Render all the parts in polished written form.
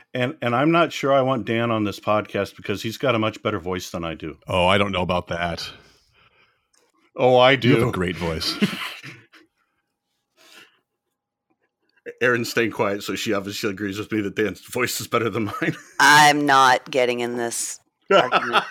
And I'm not sure I want Dan on this podcast because he's got a much better voice than I do. Oh, I don't know about that. Oh, I do. You have a great voice. Erin's staying quiet, so she obviously agrees with me that Dan's voice is better than mine. I'm not getting in this argument.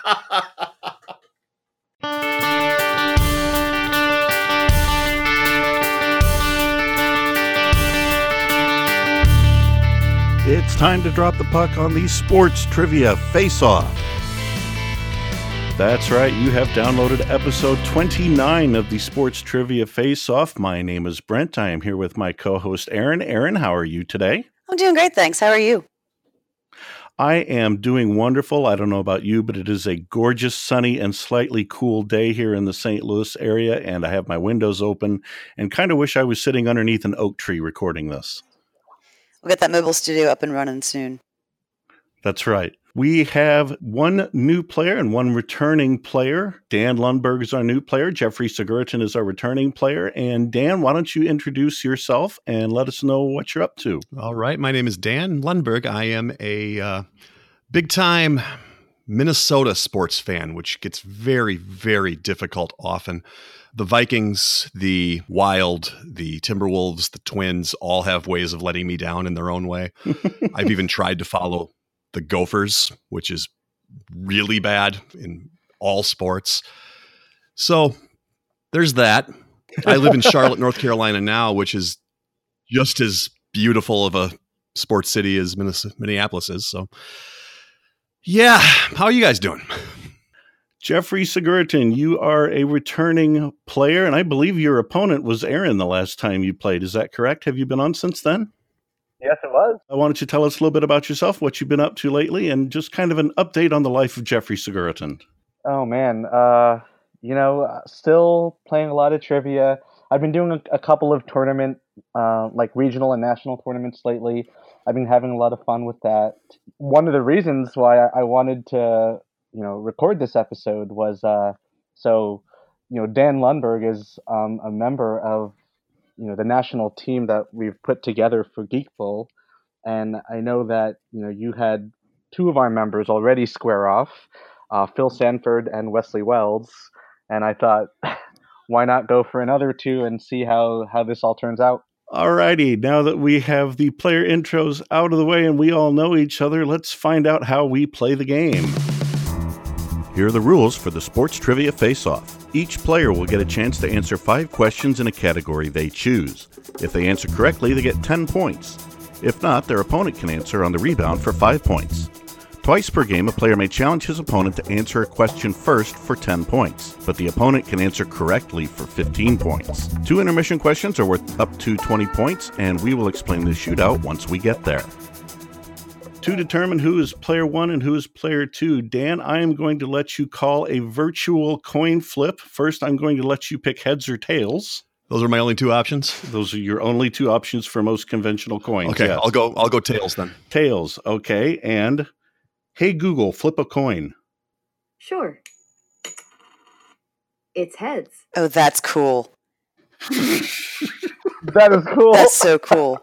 It's time to drop the puck on the Sports Trivia Face-Off. That's right, you have downloaded episode 29 of the Sports Trivia Face-Off. My name is Brent. I am here with my co-host Erin. Erin, how are you today? I'm doing great, thanks. How are you? I am doing wonderful. I don't know about you, but it is a gorgeous, sunny, and slightly cool day here in the St. Louis area, and I have my windows open and kind of wish I was sitting underneath an oak tree recording this. We'll get that mobile studio up and running soon. That's right. We have one new player and one returning player. Dan Lundberg is our new player. Jeffrey Sigurton is our returning player. And Dan, why don't you introduce yourself and let us know what you're up to? All right. My name is Dan Lundberg. I am a big-time Minnesota sports fan, which gets very, very difficult often. The Vikings, the Wild, the Timberwolves, the Twins all have ways of letting me down in their own way. I've even tried to follow the Gophers, which is really bad in all sports. So there's that. I live in Charlotte, North Carolina now, which is just as beautiful of a sports city as Minneapolis is. So yeah, how are you guys doing? Jeffrey Sigurton, you are a returning player, and I believe your opponent was Erin the last time you played. Is that correct? Have you been on since then? Yes, it was. Why don't you tell us a little bit about yourself, what you've been up to lately, and just kind of an update on the life of Jeffrey Sigurton. Oh, man. Still playing a lot of trivia. I've been doing a couple of tournament, like regional and national tournaments lately. I've been having a lot of fun with that. One of the reasons why I wanted to, record this episode was Dan Lundberg is a member of, the national team that we've put together for Geekful. And I know that, you had two of our members already square off, Phil Sanford and Wesley Wells. And I thought, why not go for another two and see how this all turns out? All righty. Now that we have the player intros out of the way and we all know each other, let's find out how we play the game. Here are the rules for the Sports Trivia Face-Off. Each player will get a chance to answer 5 questions in a category they choose. If they answer correctly, they get 10 points. If not, their opponent can answer on the rebound for 5 points. Twice per game, a player may challenge his opponent to answer a question first for 10 points, but the opponent can answer correctly for 15 points. 2 intermission questions are worth up to 20 points, and we will explain the shootout once we get there. To determine who is player 1 and who is player 2, Dan, I am going to let you call a virtual coin flip. First, I'm going to let you pick heads or tails. Those are my only 2 options? Those are your only 2 options for most conventional coins. Okay, yes. I'll go tails then. Tails, okay. And hey Google, flip a coin. Sure. It's heads. Oh, that's cool. That is cool. That's so cool.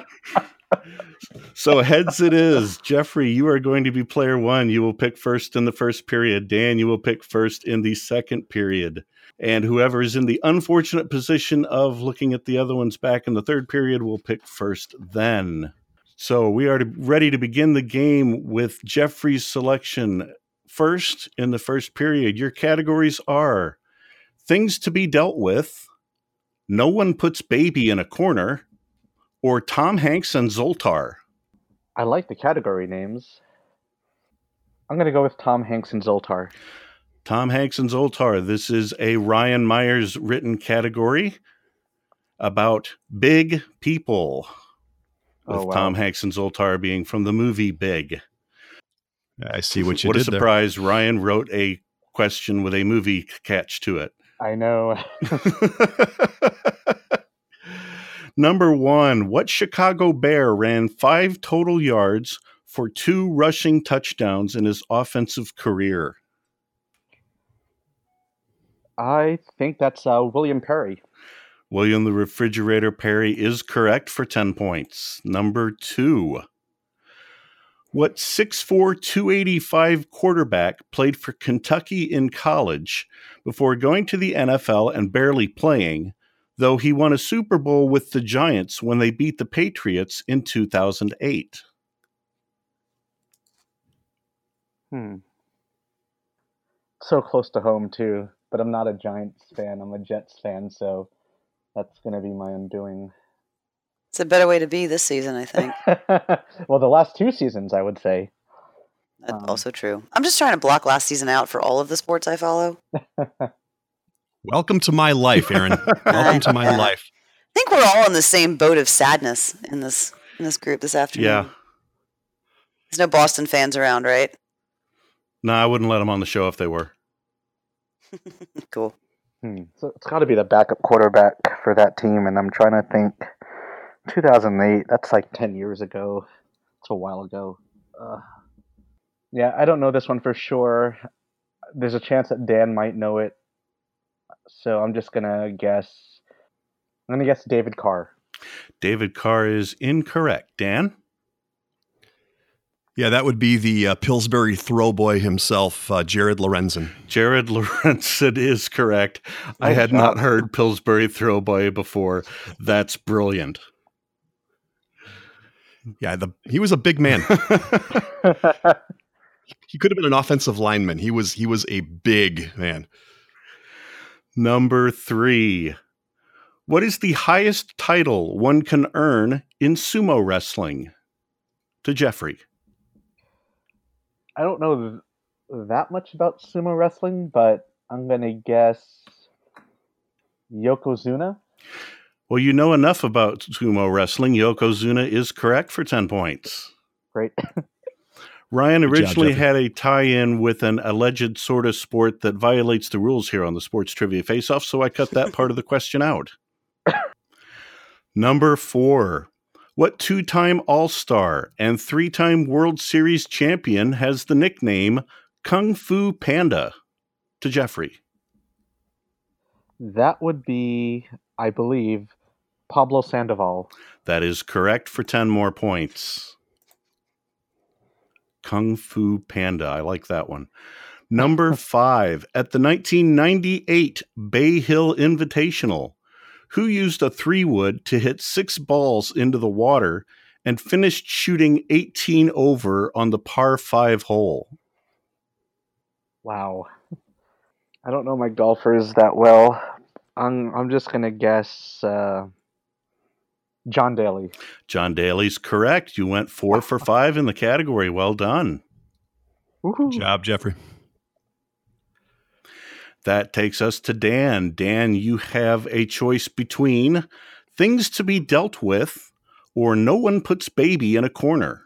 So heads it is. Jeffrey, you are going to be player 1. You will pick first in the first period. Dan, you will pick first in the second period. And whoever is in the unfortunate position of looking at the other ones back in the third period will pick first then. So we are ready to begin the game with Jeffrey's selection. First, in the first period, your categories are things to be dealt with, no one puts baby in a corner, or Tom Hanks and Zoltar. I like the category names. I'm going to go with Tom Hanks and Zoltar. Tom Hanks and Zoltar. This is a Ryan Myers written category about big people, with Tom Hanks and Zoltar being from the movie Big. I see what you did. What a surprise. There. Ryan wrote a question with a movie catch to it. I know. Number 1, what Chicago Bear ran 5 total yards for 2 rushing touchdowns in his offensive career? I think that's William Perry. William the Refrigerator Perry is correct for 10 points. Number 2, What 6'4", 285 quarterback played for Kentucky in college before going to the NFL and barely playing, though he won a Super Bowl with the Giants when they beat the Patriots in 2008? So close to home, too. But I'm not a Giants fan. I'm a Jets fan, so that's going to be my undoing. It's a better way to be this season, I think. Well, the last 2 seasons, I would say. That's also true. I'm just trying to block last season out for all of the sports I follow. Welcome to my life, Aaron. Welcome to my life. I think we're all in the same boat of sadness in this group this afternoon. Yeah. There's no Boston fans around, right? No, I wouldn't let them on the show if they were. Cool. So it's got to be the backup quarterback for that team, and I'm trying to think. 2008, that's like 10 years ago. It's a while ago. Yeah, I don't know this one for sure. There's a chance that Dan might know it. So I'm just going to guess. I'm going to guess David Carr. David Carr is incorrect. Dan? Yeah, that would be the Pillsbury throwboy himself, Jared Lorenzen. Jared Lorenzen is correct. I had not heard Pillsbury throwboy before. That's brilliant. Yeah, he was a big man. He could have been an offensive lineman. He was a big man. Number 3. What is the highest title one can earn in sumo wrestling? To Jeffrey. I don't know that much about sumo wrestling, but I'm going to guess Yokozuna. Well, you know enough about sumo wrestling. Yokozuna is correct for 10 points. Great. Ryan originally job, had a tie-in with an alleged sort of sport that violates the rules here on the Sports Trivia Face-Off, so I cut that part of the question out. Number 4. What 2-time All-Star and 3-time World Series champion has the nickname Kung Fu Panda? To Jeffrey. That would be, I believe, Pablo Sandoval. That is correct for 10 more points. Kung Fu Panda. I like that one. Number 5. At the 1998 Bay Hill Invitational, who used a 3-wood to hit 6 balls into the water and finished shooting 18 over on the par 5 hole? Wow. I don't know my golfers that well. I'm just going to guess John Daly. John Daly's correct. You went 4 for 5 in the category. Well done. Good job, Jeffrey. That takes us to Dan. Dan, you have a choice between things to be dealt with or no one puts baby in a corner.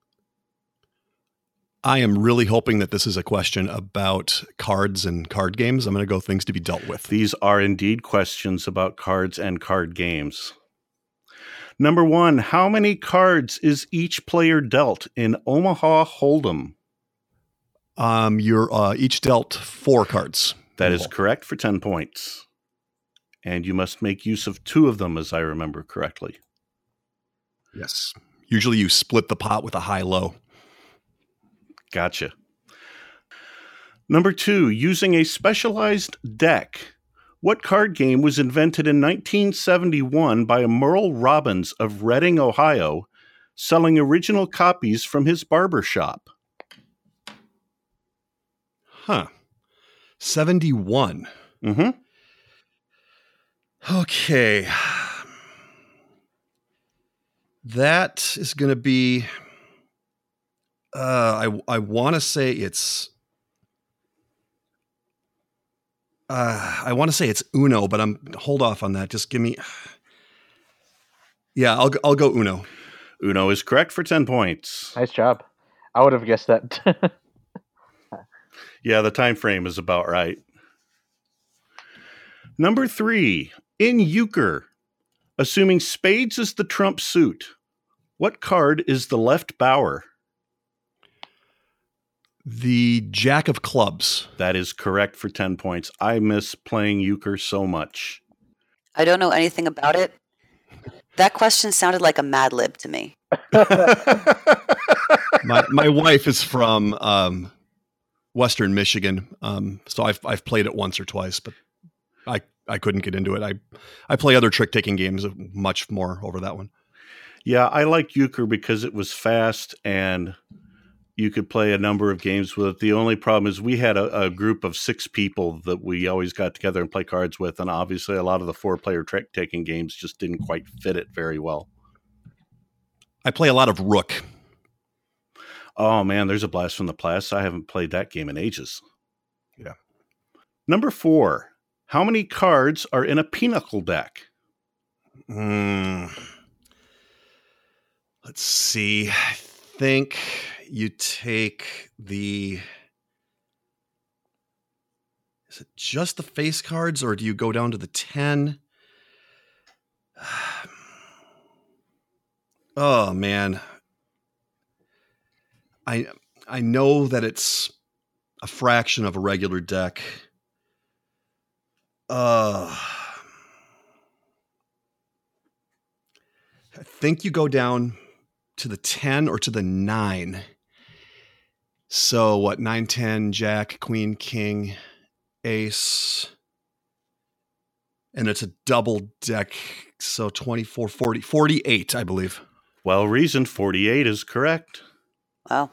I am really hoping that this is a question about cards and card games. I'm going to go things to be dealt with. These are indeed questions about cards and card games. Number 1, how many cards is each player dealt in Omaha Hold'em? You're each dealt 4 cards. That is correct for 10 points. And you must make use of 2 of them, as I remember correctly. Yes. Usually you split the pot with a high-low. Gotcha. Number 2, using a specialized deck. What card game was invented in 1971 by Merle Robbins of Reading, Ohio, selling original copies from his barber shop? 71. Mm-hmm. Okay. That is going to be... I want to say it's... I want to say it's Uno, but hold off on that. Just give me... Yeah, I'll go Uno. Uno is correct for 10 points. Nice job. I would have guessed that. Yeah, the time frame is about right. Number 3, in euchre, assuming spades is the trump suit, what card is the left bower? The Jack of Clubs. That is correct for 10 points. I miss playing euchre so much. I don't know anything about it. That question sounded like a Mad Lib to me. My wife is from Western Michigan, so I've played it once or twice, but I couldn't get into it. I play other trick taking games much more over that one. Yeah, I like Euchre because it was fast and you could play a number of games with it. The only problem is we had a group of 6 people that we always got together and play cards with, and obviously a lot of the 4-player trick taking games just didn't quite fit it very well. I play a lot of Rook. Oh man, there's a Blast from the Past. I haven't played that game in ages. Yeah. Number 4. How many cards are in a Pinochle deck? Let's see. I think you take is it just the face cards, or do you go down to the 10? Oh man. I know that it's a fraction of a regular deck. I think you go down to the 10 or to the 9. So what, 9, 10, Jack, Queen, King, Ace. And it's a double deck. So 24, 40, 48, I believe. Well reasoned, 48 is correct. Wow.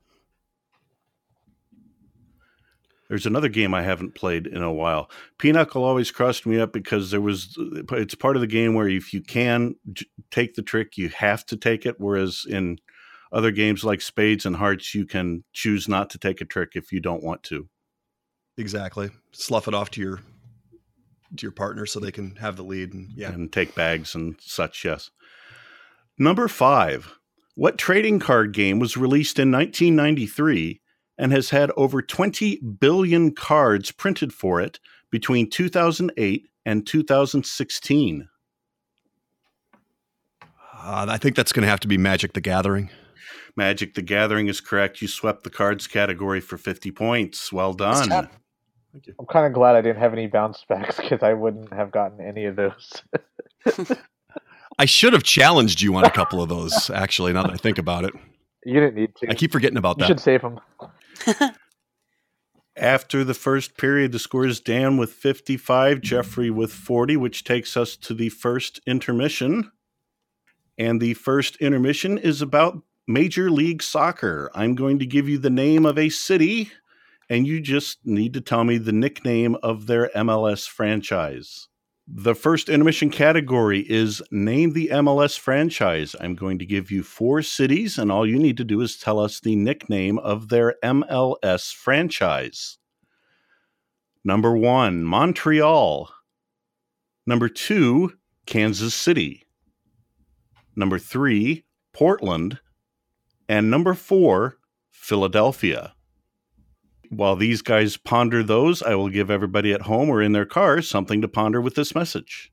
There's another game I haven't played in a while. Pinochle always crossed me up because it's part of the game where if you can take the trick, you have to take it. Whereas in other games like Spades and Hearts, you can choose not to take a trick if you don't want to. Exactly. Slough it off to your partner so they can have the lead and take bags and such. Yes. Number 5. What trading card game was released in 1993 and has had over 20 billion cards printed for it between 2008 and 2016? I think that's going to have to be Magic the Gathering. Magic the Gathering is correct. You swept the cards category for 50 points. Well done. Thank you. I'm kind of glad I didn't have any bounce backs because I wouldn't have gotten any of those. I should have challenged you on a couple of those, actually, now that I think about it. You didn't need to. I keep forgetting about that. You should save them. After the first period, the score is Dan with 55, Jeffrey with 40, which takes us to the first intermission. And the first intermission is about Major League Soccer. I'm going to give you the name of a city, and you just need to tell me the nickname of their MLS franchise. The first intermission category is Name the MLS franchise. I'm going to give you 4 cities, and all you need to do is tell us the nickname of their MLS franchise. Number 1, Montreal. Number 2, Kansas City. Number 3, Portland. And number 4, Philadelphia. While these guys ponder those, I will give everybody at home or in their cars something to ponder with this message.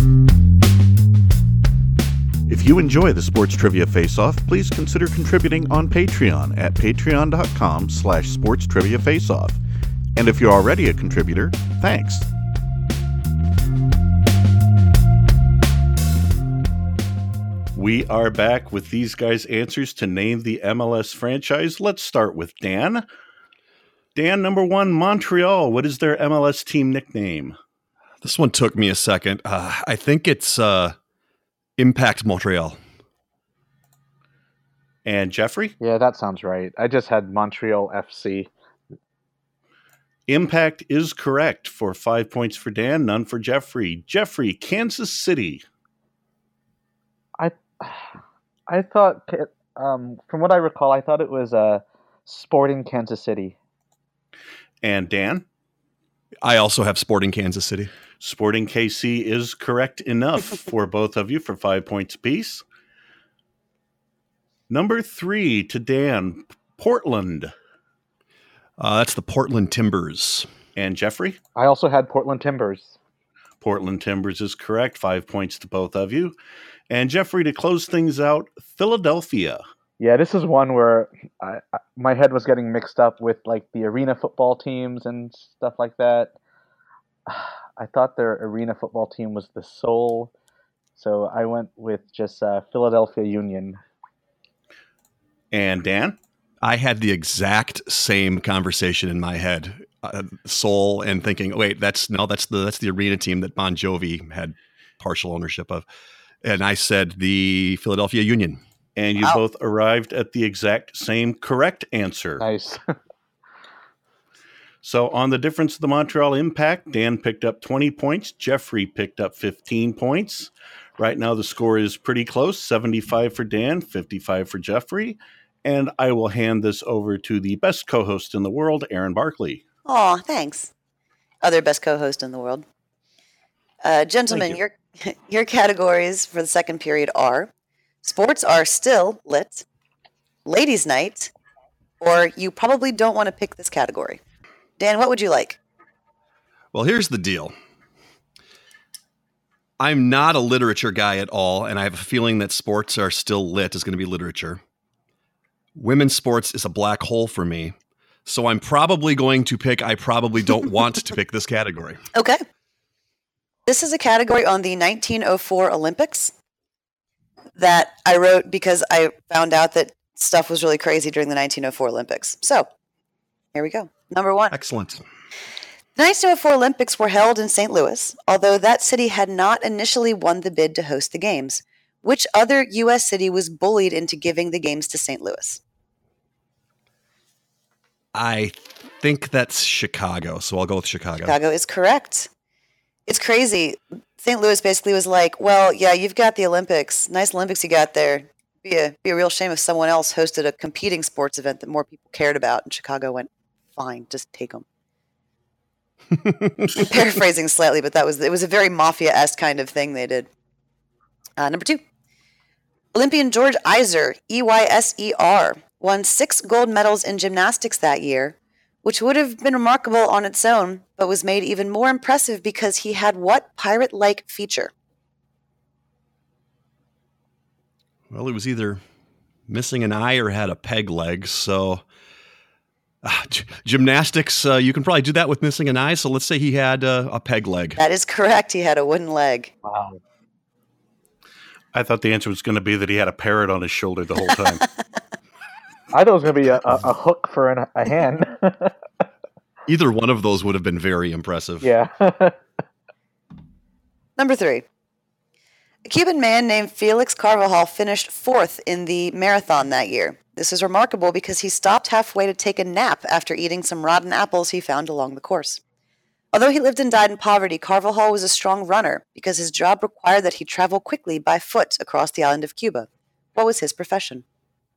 If you enjoy the Sports Trivia Face-Off, please consider contributing on Patreon at patreon.com/sportstriviafaceoff. And if you're already a contributor, thanks. We are back with these guys' answers to name the MLS franchise. Let's start with Dan. Dan, number 1, Montreal. What is their MLS team nickname? This one took me a second. I think it's Impact Montreal. And Jeffrey? Yeah, that sounds right. I just had Montreal FC. Impact is correct for 5 points for Dan, none for Jeffrey. Jeffrey, Kansas City. I thought, from what I recall, I thought it was Sporting Kansas City. And Dan? I also have Sporting Kansas City. Sporting KC is correct enough for both of you for 5 points apiece. Number 3 to Dan, Portland. That's the Portland Timbers. And Jeffrey? I also had Portland Timbers. Portland Timbers is correct. 5 points to both of you. And Jeffrey, to close things out, Philadelphia. Yeah, this is one where my head was getting mixed up with like the arena football teams and stuff like that. I thought their arena football team was the Soul, so I went with just Philadelphia Union. And Dan? I had the exact same conversation in my head, Seoul, and thinking, wait, that's the arena team that Bon Jovi had partial ownership of. And I said the Philadelphia Union. And you both arrived at the exact same correct answer. Nice. So on the difference of the Montreal Impact, Dan picked up 20 points. Jeffrey picked up 15 points. Right now the score is pretty close, 75 for Dan, 55 for Jeffrey. And I will hand this over to the best co-host in the world, Aaron Barkley. Aw, thanks. Other best co-host in the world. Gentlemen, your categories for the second period are sports are still lit, ladies' night, or you probably don't want to pick this category. Dan, what would you like? Well, here's the deal. I'm not a literature guy at all, and I have a feeling that sports are still lit is going to be literature. Women's sports is a black hole for me, so I'm probably going to pick I probably don't want to pick this category. Okay. This is a category on the 1904 Olympics that I wrote because I found out that stuff was really crazy during the 1904 Olympics. So, here we go. Number 1. Excellent. The 1904 Olympics were held in St. Louis, although that city had not initially won the bid to host the Games. Which other U.S. city was bullied into giving the Games to St. Louis? I think that's Chicago, so I'll go with Chicago. Chicago is correct. It's crazy. St. Louis basically was like, well, yeah, you've got the Olympics. Nice Olympics you got there. Be a real shame if someone else hosted a competing sports event that more people cared about. And Chicago went, fine, just take them. I'm paraphrasing slightly, but it was a very mafia-esque kind of thing they did. Number 2. Olympian George Iser, EYSER, won 6 gold medals in gymnastics that year, which would have been remarkable on its own, but was made even more impressive because he had what pirate-like feature? Well, he was either missing an eye or had a peg leg, so gymnastics, you can probably do that with missing an eye, so let's say he had a peg leg. That is correct. He had a wooden leg. Wow. I thought the answer was going to be that he had a parrot on his shoulder the whole time. I thought it was going to be a hook for a hand. Either one of those would have been very impressive. Yeah. Number 3. A Cuban man named Felix Carvajal finished 4th in the marathon that year. This is remarkable because he stopped halfway to take a nap after eating some rotten apples he found along the course. Although he lived and died in poverty, Carvajal was a strong runner because his job required that he travel quickly by foot across the island of Cuba. What was his profession?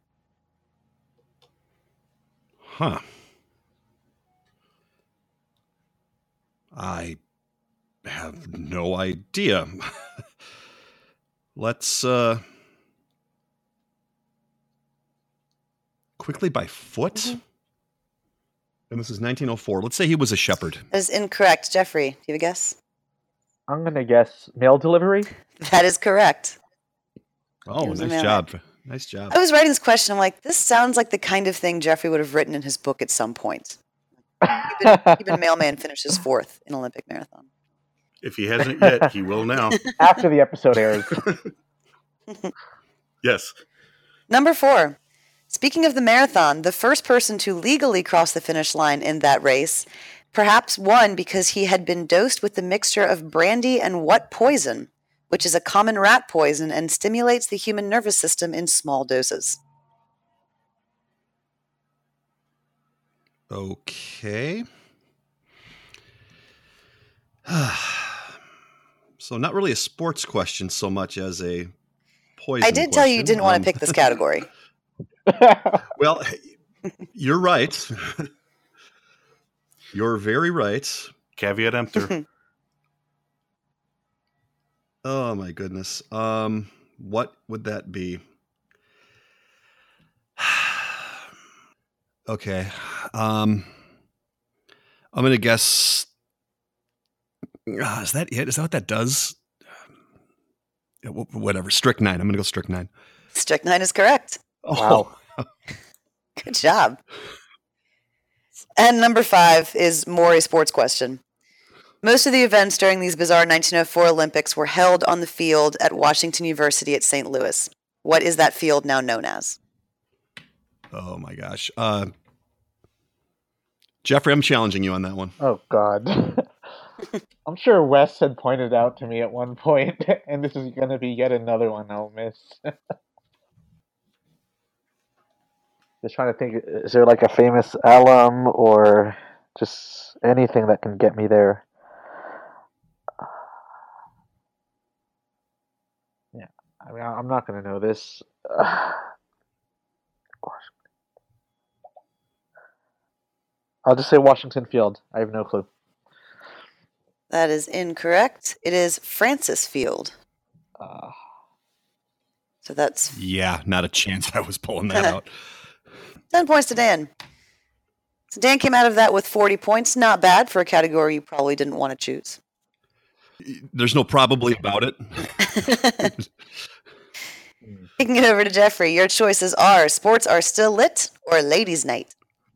Huh. I have no idea. Let's quickly by foot. Mm-hmm. And this is 1904. Let's say he was a shepherd. That is incorrect. Jeffrey, do you have a guess? I'm going to guess mail delivery. That is correct. Oh, nice job. Nice job. I was writing this question. I'm like, this sounds like the kind of thing Jeffrey would have written in his book at some point. Even Mailman finishes 4th in Olympic marathon. If he hasn't yet, he will now. After the episode airs. Yes. Number 4. Speaking of the marathon, the first person to legally cross the finish line in that race perhaps won because he had been dosed with the mixture of brandy and what poison, which is a common rat poison and stimulates the human nervous system in small doses. Okay. So not really a sports question so much as a poison I did tell you didn't want to pick this category. Well, you're right. You're very right. Caveat emptor. Oh my goodness. What would that be? Okay. I'm going to guess. Is that it? Is that what that does? Whatever. Strychnine. I'm going to go strychnine. Strychnine is correct. Oh. Wow. Good job. And number 5 is more a sports question. Most of the events during these bizarre 1904 Olympics were held on the field at Washington University at St. Louis. What is that field now known as? Oh my gosh. Jeffrey, I'm challenging you on that one. Oh, God. I'm sure Wes had pointed out to me at one point, and this is going to be yet another one I'll miss. Just trying to think, is there like a famous alum or just anything that can get me there? Yeah, I mean, I'm not going to know this. I'll just say Washington Field. I have no clue. That is incorrect. It is Francis Field. So that's Yeah, not a chance I was pulling that out. 10 points to Dan. So Dan came out of that with 40 points. Not bad for a category you probably didn't want to choose. There's no probably about it. Taking it over to Jeffrey, your choices are Sports Are Still Lit or Ladies' Night.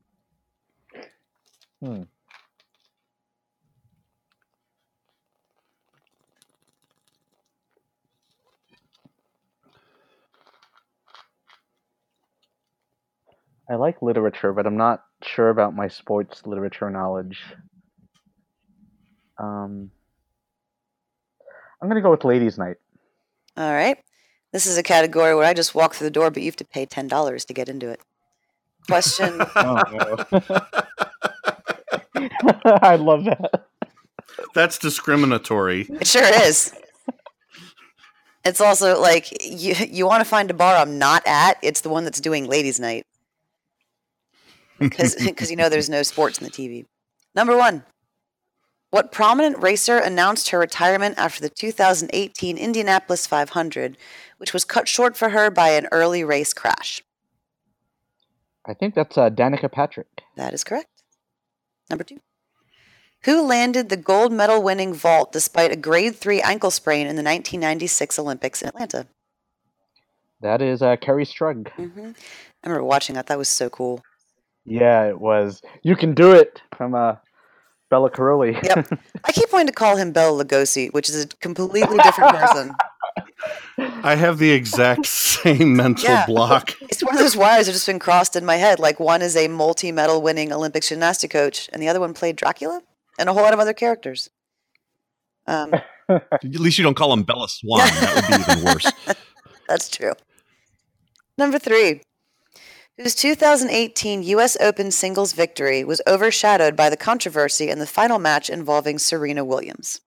I like literature, but I'm not sure about my sports literature knowledge. I'm going to go with Ladies' Night. All right. This is a category where I just walk through the door, but you have to pay $10 to get into it. Question. Oh, no. I love that. That's discriminatory. It sure is. It's also like you want to find a bar I'm not at. It's the one that's doing Ladies' Night. Because you know there's no sports in the TV. Number 1. What prominent racer announced her retirement after the 2018 Indianapolis 500, which was cut short for her by an early race crash? I think that's Danica Patrick. That is correct. Number 2. Who landed the gold medal winning vault despite a grade 3 ankle sprain in the 1996 Olympics in Atlanta? That is Kerry Strug. Mm-hmm. I remember watching that. That was so cool. Yeah, it was. You can do it from Bella Caroli. Yep. I keep wanting to call him Bela Lugosi, which is a completely different person. I have the exact same mental block. It's one of those wires that have just been crossed in my head. Like one is a multi-medal winning Olympic gymnastic coach, and the other one played Dracula and a whole lot of other characters. At least you don't call him Bella Swan. That would be even worse. That's true. Number 3. Whose 2018 U.S. Open singles victory was overshadowed by the controversy in the final match involving Serena Williams?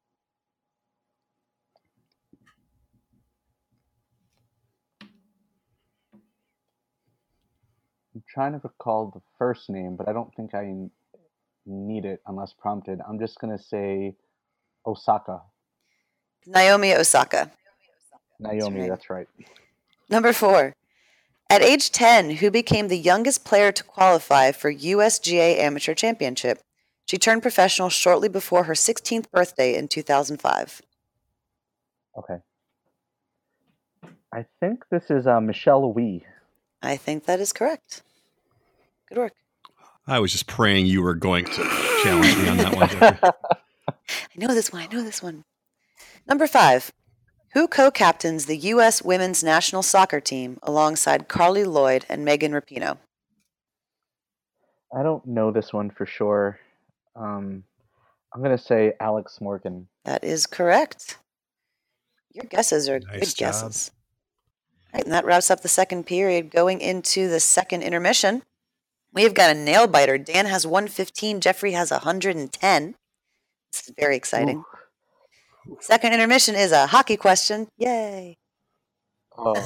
I'm trying to recall the first name, but I don't think I need it unless prompted. I'm just going to say Osaka. Naomi Osaka. Naomi, that's right. Number 4. At age 10, who became the youngest player to qualify for USGA Amateur Championship? She turned professional shortly before her 16th birthday in 2005. Okay. I think this is Michelle Wee. I think that is correct. Good work. I was just praying you were going to challenge me on that one, Jeffrey. I know this one. Number 5. Who co-captains the U.S. women's national soccer team alongside Carly Lloyd and Megan Rapinoe? I don't know this one for sure. I'm going to say Alex Morgan. That is correct. Your guesses are Nice good job. guesses. All right, and that wraps up the second period. Going into the second intermission, we've got a nail biter. Dan has 115. Jeffrey has 110. This is very exciting. Ooh. Second intermission is a hockey question. Yay. Oh.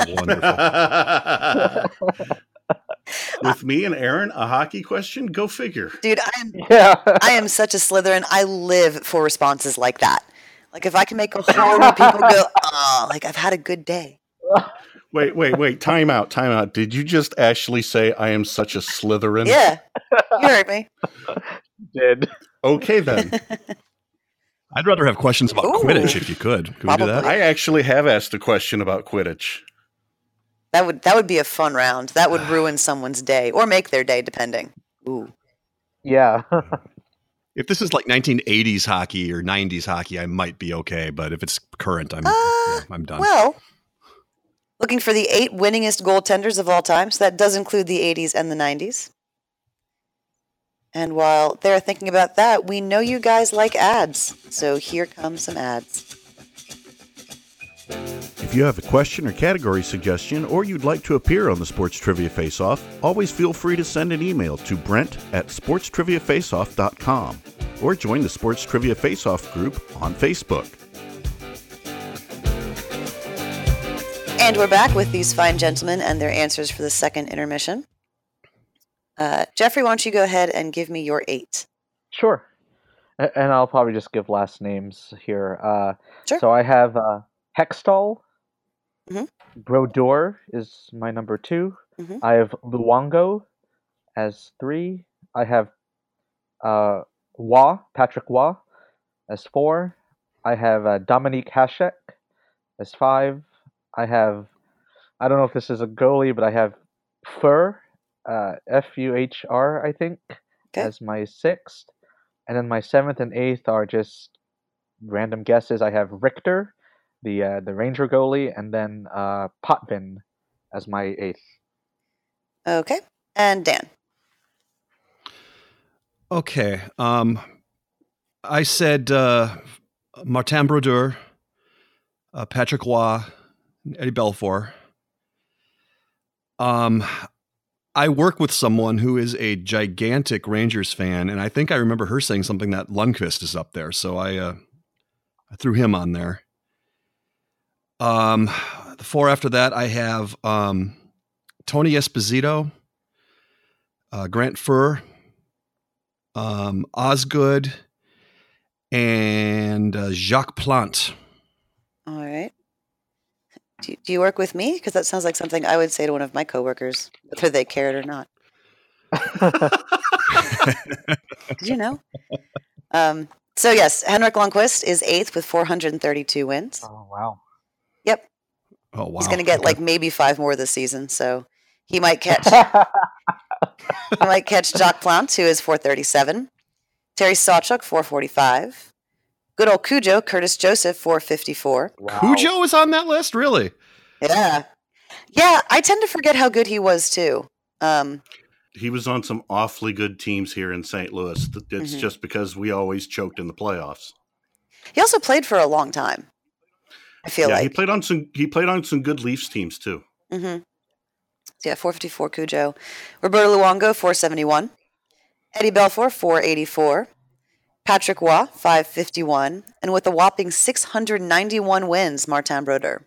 Oh, wonderful. With me and Aaron, a hockey question? Go figure. Dude, Yeah. I am such a Slytherin. I live for responses like that. Like if I can make a whole lot of people go, oh, like I've had a good day. Wait. Time out. Did you just actually say I am such a Slytherin? Yeah, you heard me. Did. Okay, then. I'd rather have questions about Ooh. Quidditch if you could. Could we do that? Probably. I actually have asked a question about Quidditch. That would be a fun round. That would ruin someone's day or make their day, depending. Ooh. Yeah. If this is like 1980s hockey or 90s hockey, I might be okay. But if it's current, I'm done. Well, Looking for the 8 winningest goaltenders of all time, so that does include the 80s and the 90s. And while they're thinking about that, we know you guys like ads, so here come some ads. If you have a question or category suggestion, or you'd like to appear on the Sports Trivia Face-Off, always feel free to send an email to brent@sportstriviafaceoff.com or join the Sports Trivia Face-Off group on Facebook. And we're back with these fine gentlemen and their answers for the second intermission. Jeffrey, why don't you go ahead and give me your 8? Sure. And I'll probably just give last names here. Sure. So I have Hextall. Mhm. Brodeur is my number 2. Mhm. I have Luongo as 3. I have Patrick Waugh as 4. I have Dominique Hasek as 5. I don't know if this is a goalie, but I have Fuhr, Fuhr, I think, Okay. as my 6th. And then my 7th and 8th are just random guesses. I have Richter, the Ranger goalie, and then Potvin as my 8th. Okay. And Dan. Okay. I said Martin Brodeur, Patrick Waugh, Eddie Belfour. I work with someone who is a gigantic Rangers fan, and I think I remember her saying something that Lundqvist is up there, so I threw him on there. The 4 after that, I have Tony Esposito, Grant Fuhr, Osgood, and Jacques Plante. All right. Do you work with me? Because that sounds like something I would say to one of my coworkers, whether they cared or not. Did you know? So yes, Henrik Lundqvist is 8th with 432 wins. Oh, wow. Yep. Oh, wow. He's going to get like maybe 5 more this season, so he might catch Jacques Plante, who is 437. Terry Sawchuk, 445. Good old Cujo, Curtis Joseph, 454. Wow. Cujo is on that list? Really? Yeah. Yeah, I tend to forget how good he was, too. He was on some awfully good teams here in St. Louis. It's just because we always choked in the playoffs. He also played for a long time, I feel like. He played on some good Leafs teams, too. Mm-hmm. So yeah, 454 Cujo. Roberto Luongo, 471. Eddie Belfour, 484. Patrick Waugh, 551. And with a whopping 691 wins, Martin Brodeur.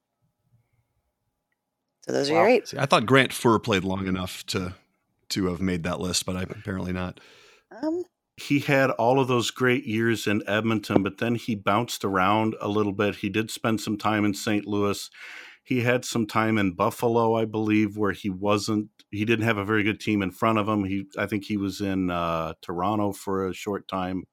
So those are your 8. See, I thought Grant Fuhr played long enough to have made that list, but apparently not. He had all of those great years in Edmonton, but then he bounced around a little bit. He did spend some time in St. Louis. He had some time in Buffalo, I believe, where he didn't have a very good team in front of him. I think he was in Toronto for a short time.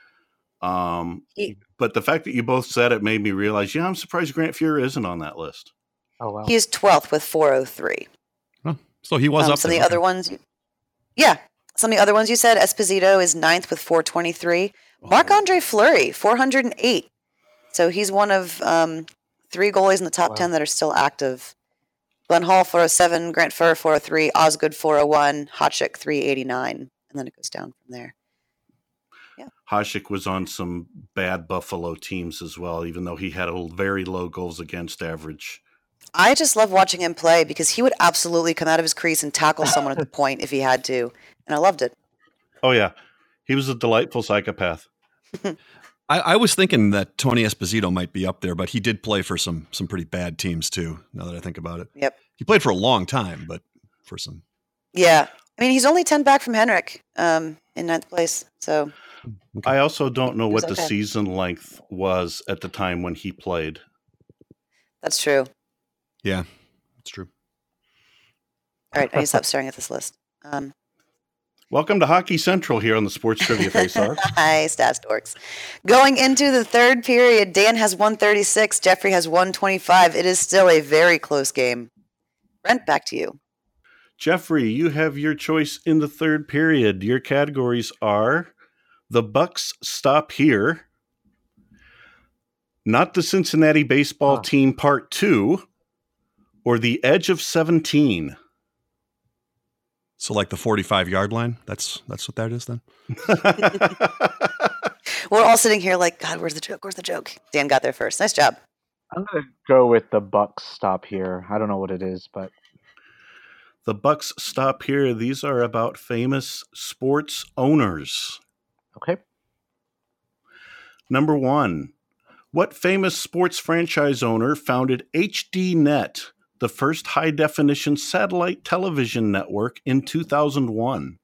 But the fact that you both said it made me realize, I'm surprised Grant Fuhr isn't on that list. Oh, wow. He is 12th with 403. Oh, so he was up some there. of the other ones, some of the other ones you said, Esposito is 9th with 423. Marc-Andre Fleury, 408. So he's one of 3 goalies in the top 10 that are still active. Glenn Hall, 407. Grant Fuhr, 403. Osgood, 401. Hotchik, 389. And then it goes down from there. Yeah. Hasek was on some bad Buffalo teams as well, even though he had a very low goals against average. I just love watching him play because he would absolutely come out of his crease and tackle someone at the point if he had to. And I loved it. Oh, yeah. He was a delightful psychopath. I was thinking that Tony Esposito might be up there, but he did play for some pretty bad teams too, now that I think about it. Yep. He played for a long time, but for some. Yeah. I mean, he's only 10 back from Henrik in 9th place. So I also don't know what the okay. season length was at the time when he played. That's true. Yeah, that's true. All right. I need to stop staring at this list. Welcome to Hockey Central here on the Sports Trivia Face-Off. Hi, Stats Dorks. Going into the third period, Dan has 136, Jeffrey has 125. It is still a very close game. Brent, back to you. Jeffrey, you have your choice in the third period. Your categories are The Bucks Stop Here, Not the Cincinnati Baseball Team Part 2, or the edge of 17? So like the 45-yard line? That's what that is then? We're all sitting here like, God, where's the joke? Where's the joke? Dan got there first. Nice job. I'm going to go with the Bucks stop here. I don't know what it is, but The Bucks stop here. These are about famous sports owners. okay. Number 1. What famous sports franchise owner founded HDNet, the first high-definition satellite television network, in 2001?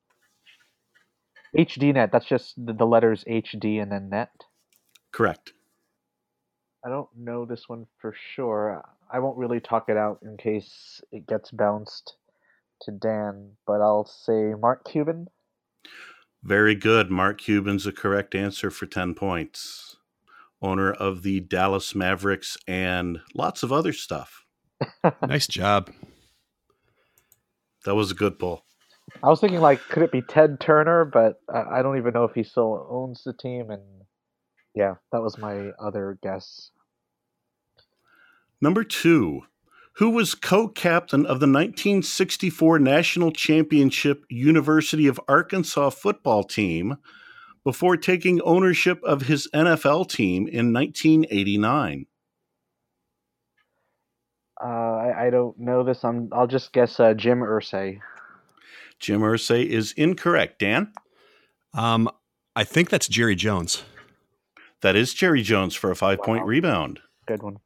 HDNet, that's just the letters HD and then net. Correct. I don't know this one for sure. I won't really talk it out in case it gets bounced to Dan, but I'll say Mark Cuban. Very good. Mark Cuban's the correct answer for 10 points. Owner of the Dallas Mavericks and lots of other stuff. Nice job. That was a good pull. I was thinking, like, could it be Ted Turner? But I don't even know if he still owns the team. And yeah, that was my other guess. Number 2. Who was co-captain of the 1964 National Championship University of Arkansas football team before taking ownership of his NFL team in 1989? I don't know this. I'll just guess Jim Irsay. Jim Irsay is incorrect. Dan? I think that's Jerry Jones. That is Jerry Jones for a 5-point rebound. Good one.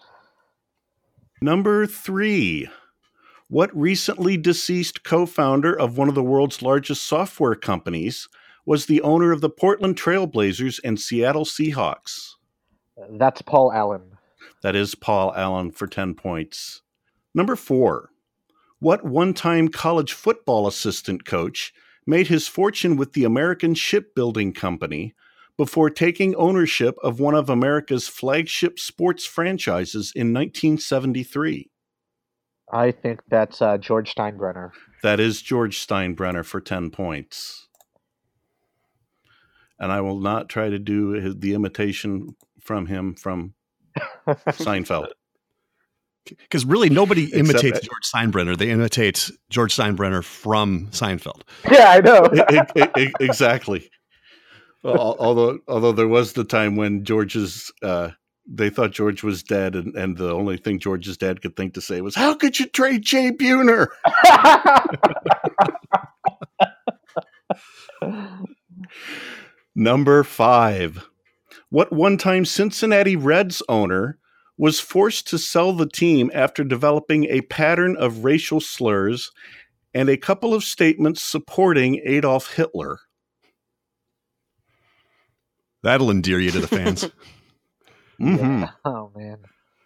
Number 3. What recently deceased co-founder of one of the world's largest software companies was the owner of the Portland Trail Blazers and Seattle Seahawks? That's Paul Allen. That is Paul Allen for 10 points. Number 4. What one-time college football assistant coach made his fortune with the American Shipbuilding Company before taking ownership of one of America's flagship sports franchises in 1973? I think that's George Steinbrenner. That is George Steinbrenner for 10 points. And I will not try to do the imitation from him from Seinfeld. Because really nobody imitates George Steinbrenner. They imitate George Steinbrenner from Seinfeld. Yeah, I know. Exactly. Although there was the time when they thought George was dead, and the only thing George's dad could think to say was, "How could you trade Jay Buhner?" Number 5. What one-time Cincinnati Reds owner was forced to sell the team after developing a pattern of racial slurs and a couple of statements supporting Adolf Hitler? That'll endear you to the fans. Mm-hmm. Yeah. Oh man.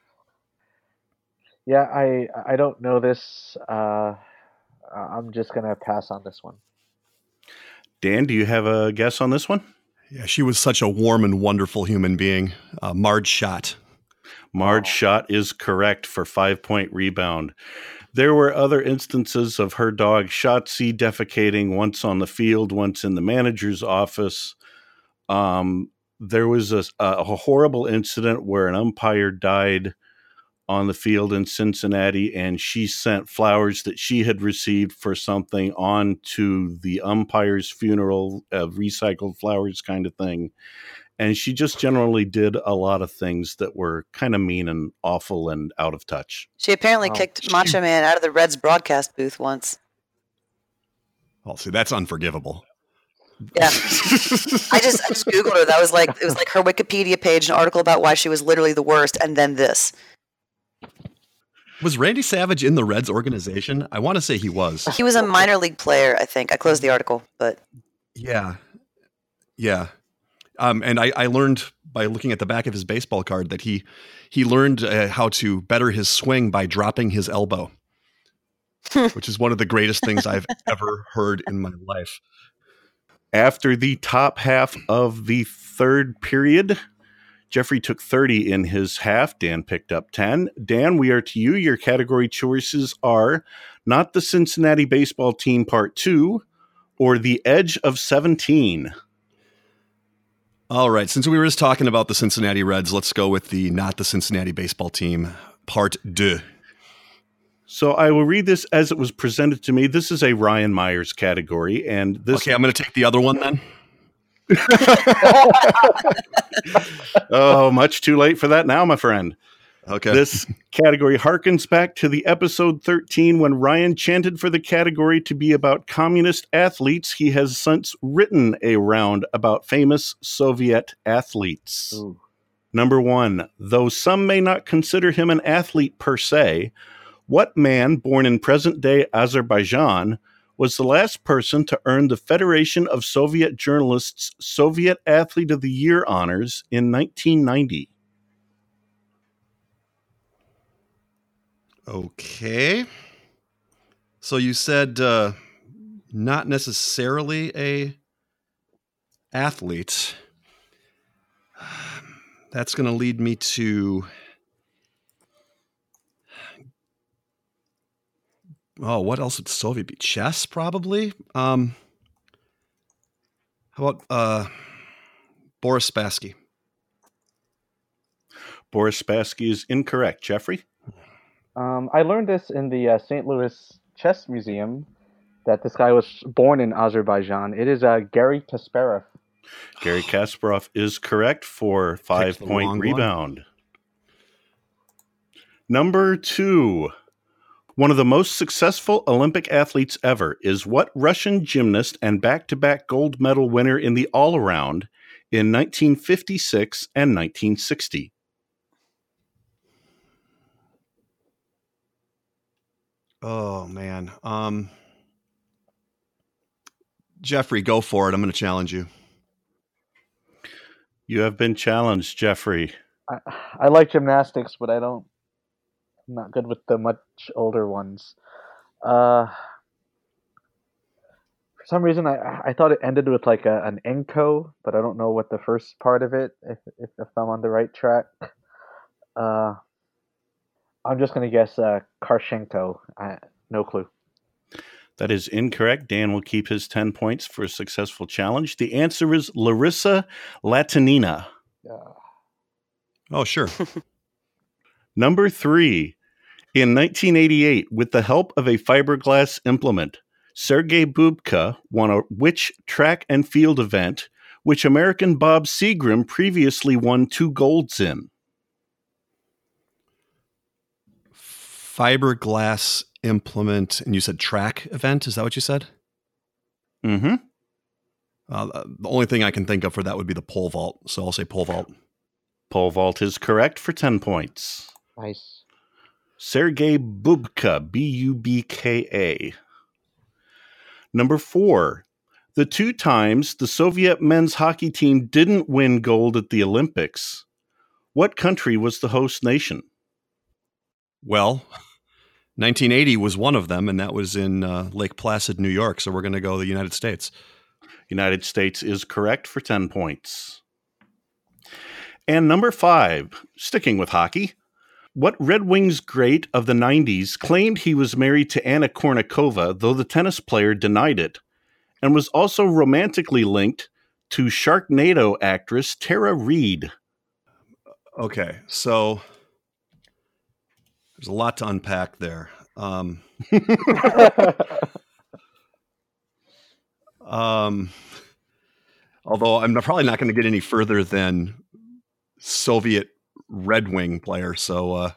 Yeah, I don't know this. I'm just gonna pass on this one. Dan, do you have a guess on this one? Yeah, she was such a warm and wonderful human being. Marge Schott. Marge Schott is correct for 5-point rebound. There were other instances of her dog Shotzi defecating, once on the field, once in the manager's office. There was a horrible incident where an umpire died on the field in Cincinnati, and she sent flowers that she had received for something on to the umpire's funeral, recycled flowers kind of thing. And she just generally did a lot of things that were kind of mean and awful and out of touch. She apparently kicked Macho Man out of the Reds broadcast booth once. Oh, see, that's unforgivable. Yeah. I just Googled her. It was like her Wikipedia page, an article about why she was literally the worst, and then this. Was Randy Savage in the Reds organization? I want to say he was. He was a minor league player, I think. I closed the article, but Yeah. And I learned by looking at the back of his baseball card that he learned how to better his swing by dropping his elbow, which is one of the greatest things I've ever heard in my life. After the top half of the third period, Jeffrey took 30 in his half. Dan picked up 10. Dan, we are to you. Your category choices are Not the Cincinnati Baseball Team Part 2 or The Edge of 17. All right. Since we were just talking about the Cincinnati Reds, let's go with the Not the Cincinnati Baseball Team Part 2. So I will read this as it was presented to me. This is a Ryan Myers category, and this. Okay, I'm going to take the other one then. Oh, much too late for that now, my friend. Okay. This category harkens back to the episode 13 when Ryan chanted for the category to be about communist athletes. He has since written a round about famous Soviet athletes. Ooh. Number 1, though some may not consider him an athlete per se, what man born in present-day Azerbaijan was the last person to earn the Federation of Soviet Journalists Soviet Athlete of the Year honors in 1990? Okay. So you said not necessarily a athlete. That's going to lead me to... Oh, what else would Soviet be? Chess, probably? How about Boris Spassky? Boris Spassky is incorrect. Jeffrey? I learned this in the St. Louis Chess Museum, that this guy was born in Azerbaijan. It is Garry Kasparov. Garry Kasparov is correct for 5-point rebound. Number 2. One of the most successful Olympic athletes ever is what Russian gymnast and back-to-back gold medal winner in the all-around in 1956 and 1960? Oh, man. Jeffrey, go for it. I'm going to challenge you. You have been challenged, Jeffrey. I like gymnastics, but I'm not good with the much older ones. For some reason, I thought it ended with like an Enko, but I don't know what the first part of it, if I'm on the right track. I'm just going to guess Karchenko. No clue. That is incorrect. Dan will keep his 10 points for a successful challenge. The answer is Larissa Latinina. Oh, sure. Number 3. In 1988, with the help of a fiberglass implement, Sergei Bubka won which track and field event, which American Bob Seagram previously won 2 golds in? Fiberglass implement, and you said track event? Is that what you said? Mm-hmm. The only thing I can think of for that would be the pole vault, so I'll say pole vault. Pole vault is correct for 10 points. Nice. Sergei Bubka, B-U-B-K-A. Number 4. The 2 times the Soviet men's hockey team didn't win gold at the Olympics, what country was the host nation? Well, 1980 was one of them, and that was in Lake Placid, New York, so we're going to go the United States. United States is correct for 10 points. And number 5, sticking with hockey, what Red Wings great of the 90s claimed he was married to Anna Kournikova, though the tennis player denied it, and was also romantically linked to Sharknado actress Tara Reid? Okay, so there's a lot to unpack there. Although I'm probably not going to get any further than Soviet Red Wing player, so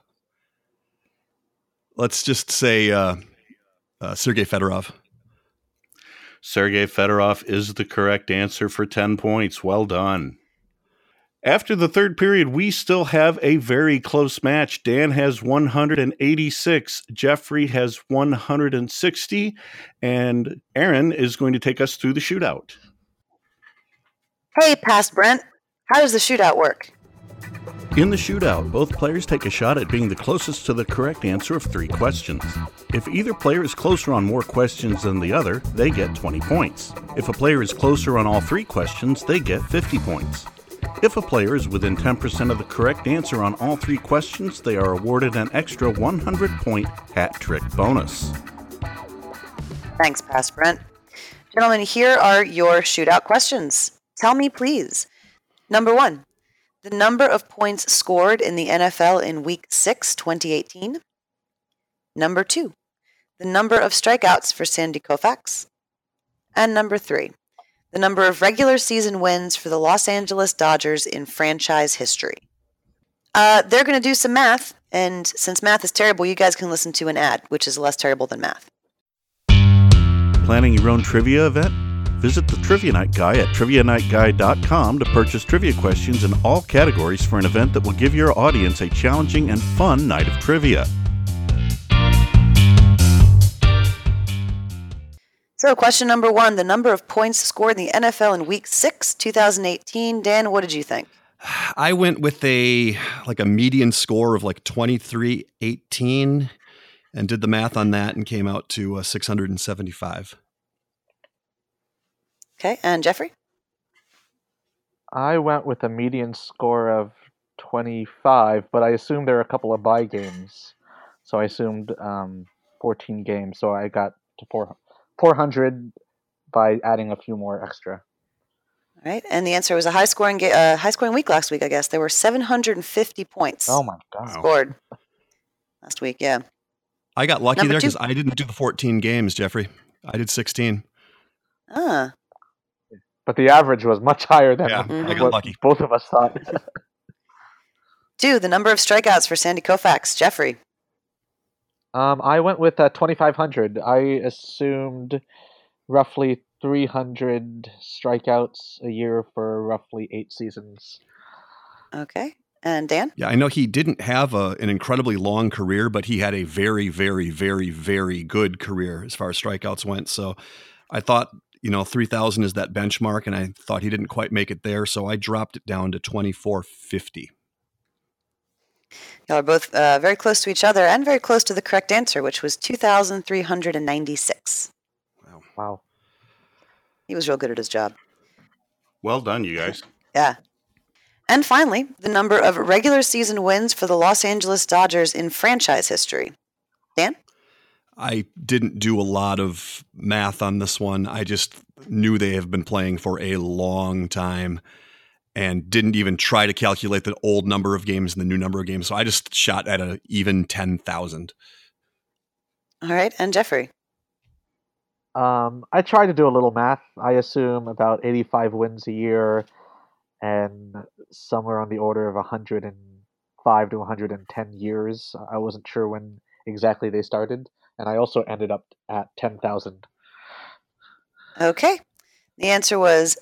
let's just say Sergei Fedorov. Sergei Fedorov is the correct answer for 10 points. Well done. After the third period, we still have a very close match. Dan has 186, Jeffrey has 160, and Aaron is going to take us through the shootout. Hey, Past Brent. How does the shootout work? In the shootout, both players take a shot at being the closest to the correct answer of 3 questions. If either player is closer on more questions than the other, they get 20 points. If a player is closer on all 3 questions, they get 50 points. If a player is within 10% of the correct answer on all 3 questions, they are awarded an extra 100-point hat trick bonus. Thanks, Past Brent. Gentlemen, here are your shootout questions. Tell me, please. Number 1, the number of points scored in the NFL in Week 6, 2018. Number 2, the number of strikeouts for Sandy Koufax. And number 3, the number of regular season wins for the Los Angeles Dodgers in franchise history. They're going to do some math, and since math is terrible, you guys can listen to an ad, which is less terrible than math. Planning your own trivia event? Visit the Trivia Night Guy at trivianightguy.com to purchase trivia questions in all categories for an event that will give your audience a challenging and fun night of trivia. So, question number 1, the number of points scored in the NFL in Week 6, 2018. Dan, what did you think? I went with a median score of 23-18 and did the math on that and came out to 675. Okay, and Jeffrey? I went with a median score of 25, but I assumed there were a couple of bye games. So I assumed 14 games. So I got to 400 by adding a few more extra. All right, and the answer was a high-scoring week last week, I guess. There were 750 points Oh my God. scored last week, yeah. I got lucky Number there 2. because I didn't do the 14 games, Jeffrey. I did 16. Ah, But the average was much higher than Yeah, I got what lucky. both of us thought. 2, the number of strikeouts for Sandy Koufax. Jeffrey? I went with 2,500. I assumed roughly 300 strikeouts a year for roughly 8 seasons. Okay, and Dan? Yeah, I know he didn't have an incredibly long career, but he had a very, very, very, very good career as far as strikeouts went. So I thought, 3,000 is that benchmark, and I thought he didn't quite make it there. So I dropped it down to 2,450. Y'all are both very close to each other and very close to the correct answer, which was 2,396. Wow. He was real good at his job. Well done, you guys. Yeah. And finally, the number of regular season wins for the Los Angeles Dodgers in franchise history. Dan? I didn't do a lot of math on this one. I just knew they have been playing for a long time and didn't even try to calculate the old number of games and the new number of games. So I just shot at an even 10,000. All right, and Jeffrey? I tried to do a little math. I assume about 85 wins a year and somewhere on the order of 105 to 110 years. I wasn't sure when exactly they started. And I also ended up at 10,000. Okay. The answer was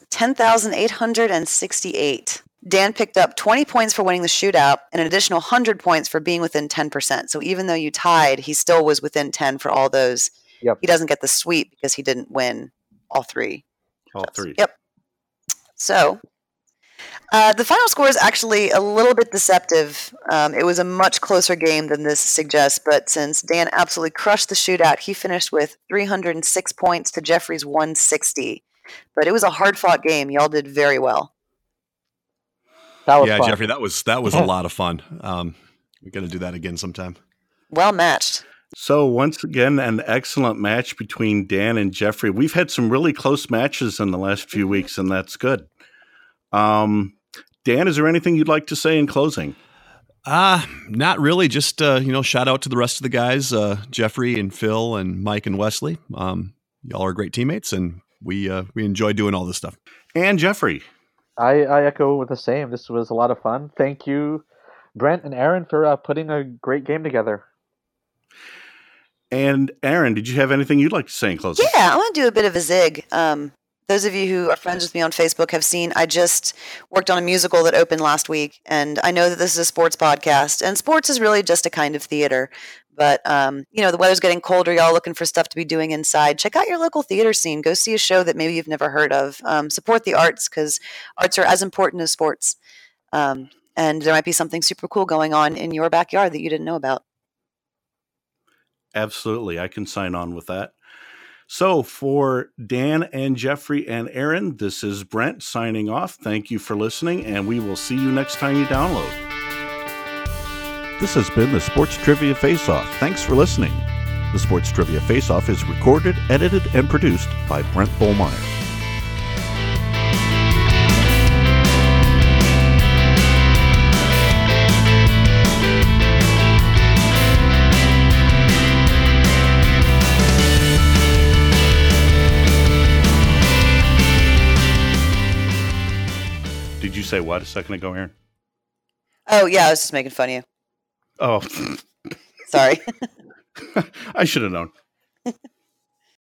10,868. Dan picked up 20 points for winning the shootout and an additional 100 points for being within 10%. So even though you tied, he still was within 10 for all those. Yep. He doesn't get the sweep because he didn't win all 3. All 3. Yep. So the final score is actually a little bit deceptive. It was a much closer game than this suggests, but since Dan absolutely crushed the shootout, he finished with 306 points to Jeffrey's 160. But it was a hard-fought game. Y'all did very well. That was Yeah, fun. Jeffrey, that was a lot of fun. We got to do that again sometime. Well matched. So once again, an excellent match between Dan and Jeffrey. We've had some really close matches in the last few weeks, and that's good. Dan, is there anything you'd like to say in closing? Not really. Just, shout out to the rest of the guys, Jeffrey and Phil and Mike and Wesley. Y'all are great teammates, and we enjoy doing all this stuff. And Jeffrey. I echo with the same. This was a lot of fun. Thank you, Brent and Aaron, for putting a great game together. And Aaron, did you have anything you'd like to say in closing? Yeah, I want to do a bit of a zig. Those of you who are friends with me on Facebook have seen I just worked on a musical that opened last week, and I know that this is a sports podcast, and sports is really just a kind of theater. But, the weather's getting colder. Y'all looking for stuff to be doing inside. Check out your local theater scene. Go see a show that maybe you've never heard of. Support the arts because arts are as important as sports. And there might be something super cool going on in your backyard that you didn't know about. Absolutely. I can sign on with that. So for Dan and Jeffrey and Aaron, this is Brent signing off. Thank you for listening, and we will see you next time you download. This has been the Sports Trivia Face-Off. Thanks for listening. The Sports Trivia Face-Off is recorded, edited, and produced by Brent Bollmeyer. Did you say what a second ago, Aaron? Oh, yeah, I was just making fun of you. Oh, Sorry. I should have known.